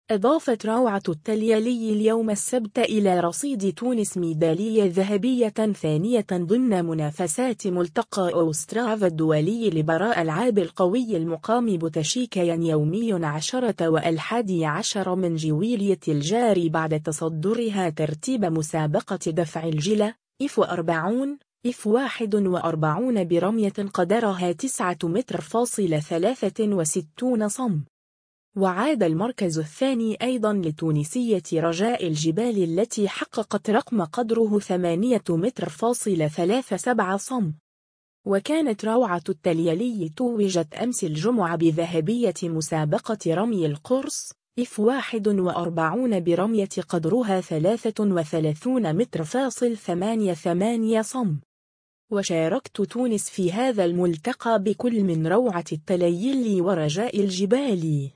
أضافت روعة التليالي اليوم السبت إلى رصيد تونس ميدالية ذهبية ثانية ضمن منافسات ملتقى أوسترافا الدولي لبراء ألعاب القوي المقام بوتشيكا يومي 10 و11 من جويلية الجاري بعد تصدرها ترتيب مسابقة دفع الجلة F40 F41 برمية قدرها 9.63 صم. وعاد المركز الثاني أيضا لتونسية رجاء الجبال التي حققت رقم قدره 8.37 صم. وكانت روعة التليالي توجت أمس الجمعة بذهبية مسابقة رمي القرص F41 برمية قدرها 33.88 صم. وشاركت تونس في هذا الملتقى بكل من روعة التليالي ورجاء الجبال.